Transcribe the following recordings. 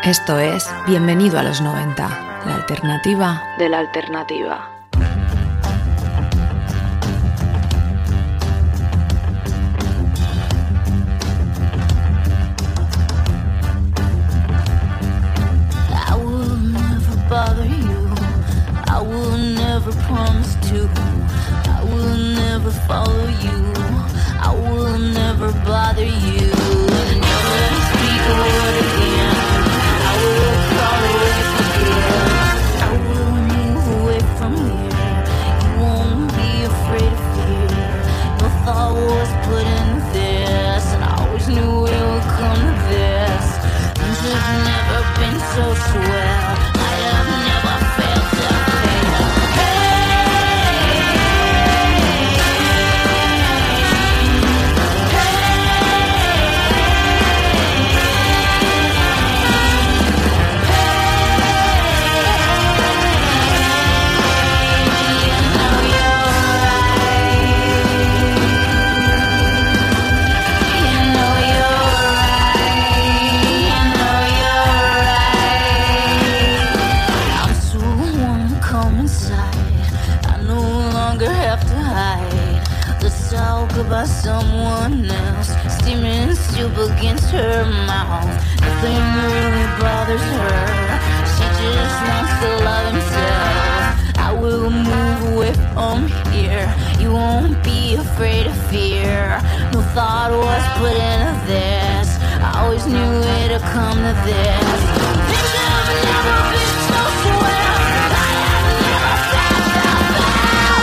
Esto es Bienvenido a los 90, la alternativa de la alternativa. I will never bother you. I will never promise to. I will never follow you. I will never bother you. Never speak a word again. I will crawl away from here. I will move away from here. You won't be afraid of fear. No thought was put in this, and I always knew it would come to this. Things have never been so swell. I have never felt to fail. By someone else, steaming soup against her mouth. Nothing really bothers her. She just wants to love himself. I will move away from here. You won't be afraid of fear. No thought was put into this. I always knew it'd come to this. Things have never been so swell. I have never felt that bad.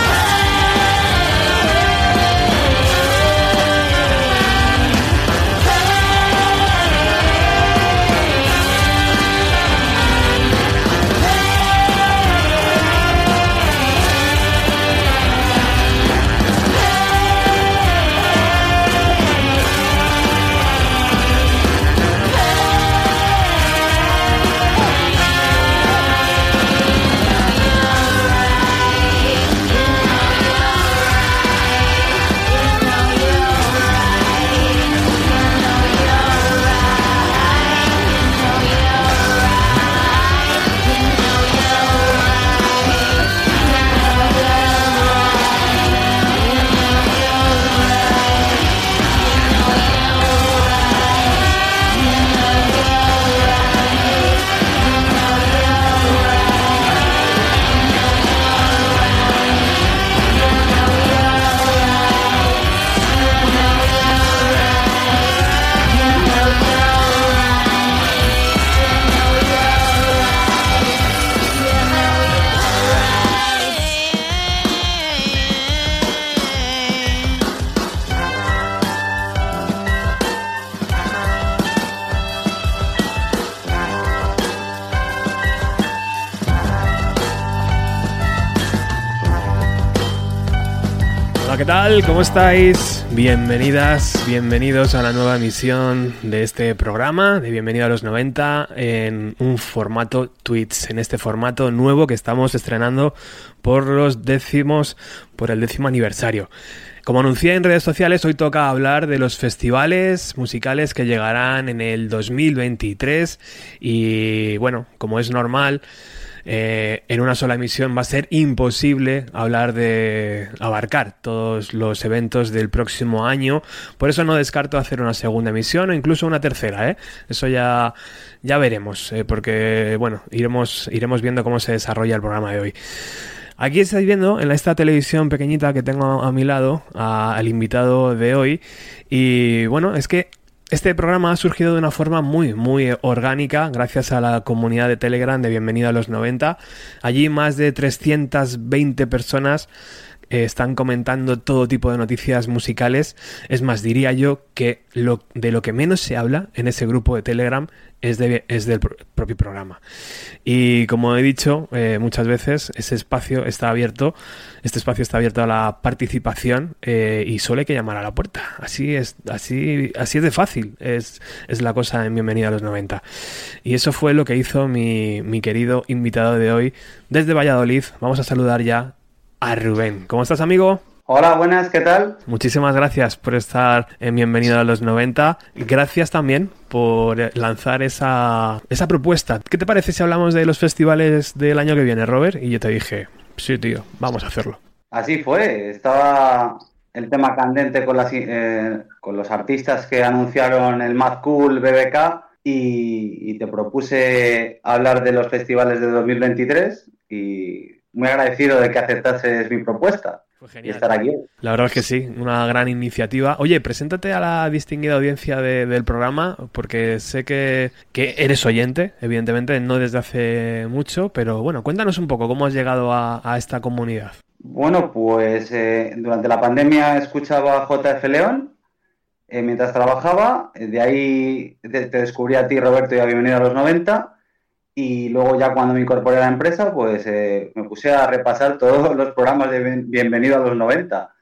¿Qué tal? ¿Cómo estáis? Bienvenidas, bienvenidos a la nueva emisión de este programa de Bienvenido a los 90 en un formato Twitch, en este formato nuevo que estamos estrenando por el 10º aniversario. Como anuncié en redes sociales, hoy toca hablar de los festivales musicales que llegarán en el 2023 y bueno, como es normal, en una sola emisión va a ser imposible abarcar todos los eventos del próximo año. Por eso no descarto hacer una segunda emisión o incluso una tercera, Eso ya veremos, porque bueno, iremos viendo cómo se desarrolla el programa de hoy. Aquí estáis viendo en esta televisión pequeñita que tengo a mi lado al invitado de hoy y bueno, es que este programa ha surgido de una forma muy, muy orgánica gracias a la comunidad de Telegram de Bienvenido a los 90. Allí más de 320 personas están comentando todo tipo de noticias musicales. Es más, diría yo que de lo que menos se habla en ese grupo de Telegram es del propio programa. Y como he dicho muchas veces, este espacio está abierto a la participación y solo hay que llamar a la puerta. Así es de fácil, es la cosa en Bienvenido a los 90. Y eso fue lo que hizo mi querido invitado de hoy desde Valladolid. Vamos a saludar ya a Rubén. ¿Cómo estás, amigo? Hola, buenas, ¿qué tal? Muchísimas gracias por estar en Bienvenido a los 90. Gracias también por lanzar esa propuesta. ¿Qué te parece si hablamos de los festivales del año que viene, Robert? Y yo te dije, sí, tío, vamos a hacerlo. Así fue, estaba el tema candente con los artistas que anunciaron el Mad Cool BBK y te propuse hablar de los festivales de 2023 y muy agradecido de que aceptases mi propuesta. Y estar aquí. La verdad es que sí, una gran iniciativa. Oye, preséntate a la distinguida audiencia del programa, porque sé que eres oyente, evidentemente, no desde hace mucho, pero bueno, cuéntanos un poco cómo has llegado a esta comunidad. Bueno, pues durante la pandemia escuchaba JF León mientras trabajaba, de ahí te descubrí a ti, Roberto, y a Bienvenido a los 90. Y luego ya cuando me incorporé a la empresa, pues me puse a repasar todos los programas de Bienvenido a los 90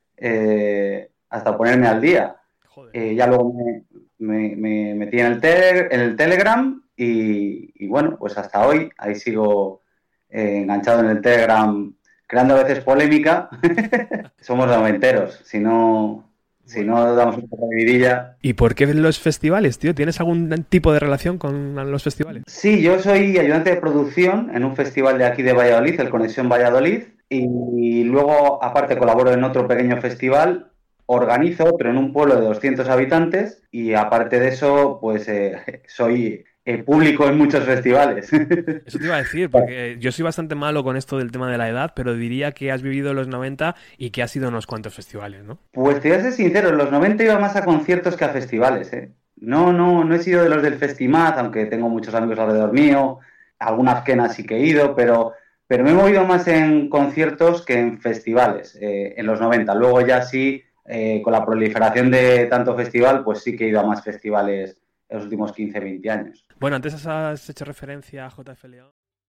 hasta ponerme al día. Ya luego me metí en el Telegram y bueno, pues hasta hoy ahí sigo enganchado en el Telegram, creando a veces polémica. Somos noventeros, si no damos un poco de vidilla. ¿Y por qué los festivales, tío? ¿Tienes algún tipo de relación con los festivales? Sí, yo soy ayudante de producción en un festival de aquí de Valladolid, el Conexión Valladolid, y luego, aparte, colaboro en otro pequeño festival, organizo otro en un pueblo de 200 habitantes, y aparte de eso, pues soy público en muchos festivales. Eso te iba a decir, porque yo soy bastante malo con esto del tema de la edad, pero diría que has vivido los 90 y que has ido a unos cuantos festivales, ¿no? Pues te voy a ser sincero, en los 90 iba más a conciertos que a festivales, ¿eh? No he sido de los del Festimad, aunque tengo muchos amigos alrededor mío, algunas quenas sí que he ido, pero me he movido más en conciertos que en festivales, en los 90. Luego ya sí, con la proliferación de tanto festival, pues sí que he ido a más festivales en los últimos 15, 20 años. Bueno, antes has hecho referencia a JF León.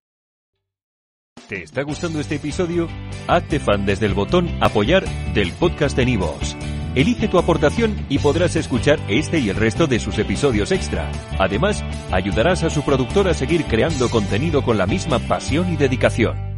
¿Te está gustando este episodio? Hazte fan desde el botón Apoyar del podcast de Nivos. Elige tu aportación y podrás escuchar este y el resto de sus episodios extra. Además, ayudarás a su productor a seguir creando contenido con la misma pasión y dedicación.